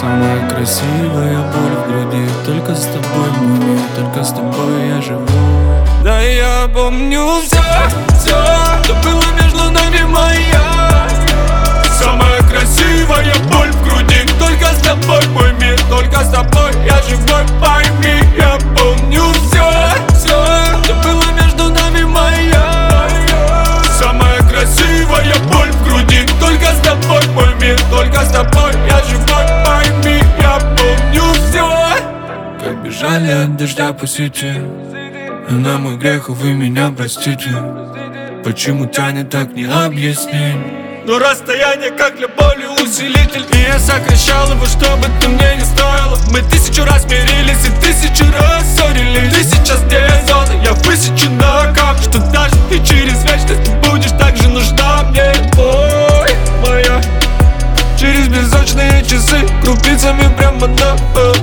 Самая красивая боль в груди. Только с тобой мой мир, только с тобой я живу. Да я помню все, что было между нами, моя самая красивая боль в груди. Только с тобой мой мир, только с тобой я живой, пойми. Я помню все, что было между нами, моя самая красивая боль в груди. Только с тобой мой мир, только с тобой я живой, пойми. Я помню все. Как бежали от дождя по сети, на мой грех, вы меня простите. Почему тянет, так не объяснить. Но расстояние как для боли усилитель, и я сокращал его, чтобы ты мне не стоило. Мы 1000 раз мирились и 1000 раз ссорились. Ты сейчас где зона, я высечен на камне, что даже ты через вечность ты будешь так же нужна мне. Ой, моя, через беззвучные часы, крупицами прямо на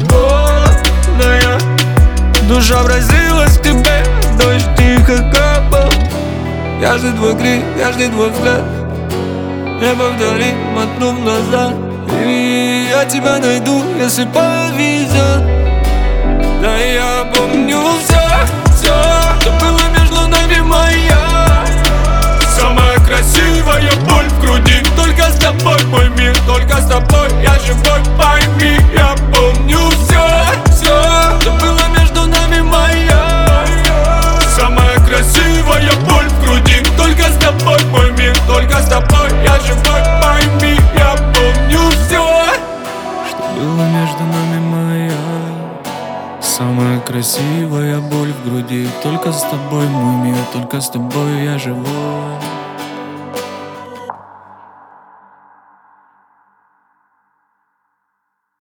моя душа вразилась к тебе, дождь тихо капал. Каждый твой крик, каждый твой взгляд, небо вдали, мотнув назад. И я тебя найду, если повезет. Да я помню все, что было между нами, моя самая красивая боль в груди. Только с тобой мой мир, только с тобой я живой, пойми. Я помню все, что было между нами, моя самая красивая боль в груди. Только с тобой мой мир, только с тобой я живой, пойми. Я помню все, что было между нами, моя самая красивая боль в груди. Только с тобой мой мир, только с тобой я живу.